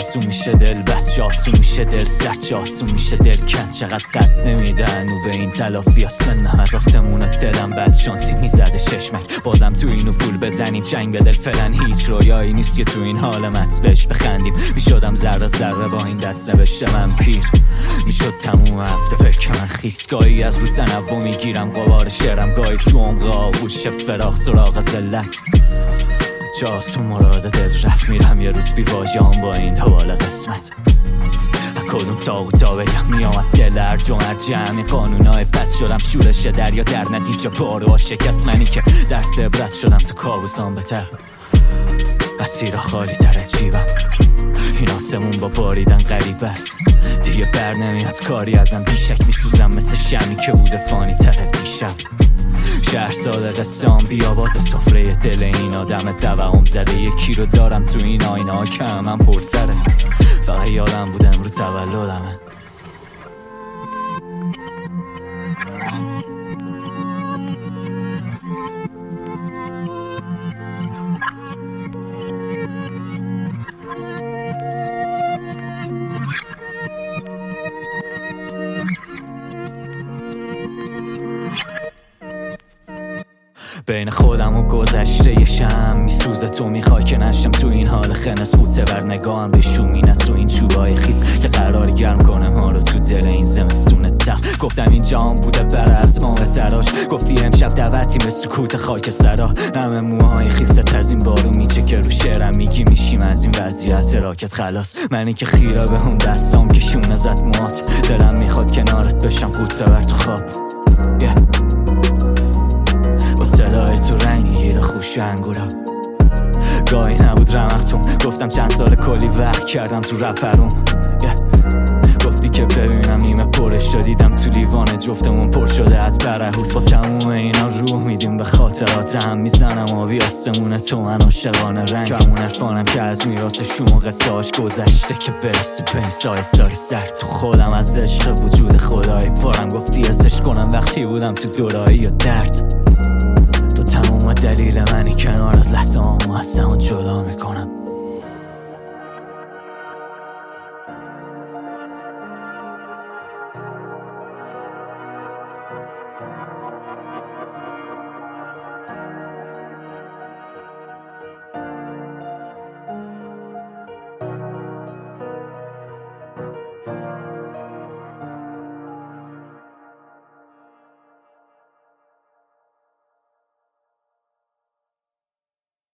آسون میشه دل بس آسون میشه دل سرچ آسون میشه دل کن چقدر قد نمیدن و به این تلافی ها سنم از آسمونت دلم بد شانسی میزده چشمک بازم تو اینو فول بزنیم جنگ به دل فعلا هیچ رویایی نیست که تو این حال مست بهش بخندیم میشدم ذره ذره با این دست نوشته من پیر میشد تموم هفته پرک من خیسگاهی از رو تنوع میگیرم قبار شعرم گاهی تو عمقا بوش فراغ سراغ ذلت جا آسون مراد دل رفت میرم یه روز بی واژه‌ام با این دوال قسمت کدوم تا بگم میام از گل هرج و مرج همین قانونای پس شدم شورش دریا در نتیجه بارو شکست منی که درس عبرت شدم تو کابوسام بتر مسیرها خالی تر جیبم این آسمون با باریدن غریب است دیگه بر نمیاد کاری ازم بیشک میسوزم مثل شمی که بوده فانی تره دیشب شهر ساده قصام بیاباز سفره دل این آدم توهم زده یکی رو دارم تو این آینه ها که همم پرتره فقط یادم بود امرو تولدمه بین خودم و گذشته شم میسوزه تو میخوای که نشم تو این حال خنس قوطه بر نگاهم به شومین است و این چوبای خیس که قرار گرم کنه ما رو تو دل این زمستون تخت گفتم این جام بوده بر از ماه تراش گفتی امشب دعوتیم به سکوت خاک سرا نم موهای خیست از این بارو میچه که رو شعرم میگی میشیم از این وضعیت راکت خلاص منی که خیره به اون دستام که شونه زد موات دلم میخواد کنارت بشم قوطه بر تو خواب صدای تو رنگ میگیره خوش انگورا گاهی نبود رمختون گفتم چند سال کلی وقت کردم تو رپرون گفتی که ببینم نیمه پرش رو دیدم تو لیوان جفتمون پر شده از برهوت با تموم اینا روح میدیم به خاطرات هم میزنم آبی آسمونه تو من عاشقانه رنگ همون عرفانم که از میراث شوم و قصه‌اش گذشته که برسی به این سایه ساری سر تو خودم از عشق وجود خدایی پارم گفتی حسش کنم وقتی بودم تو دورایی و درد تو تموم دلیل منی کنارت لحظه همو از همون جدا میکنم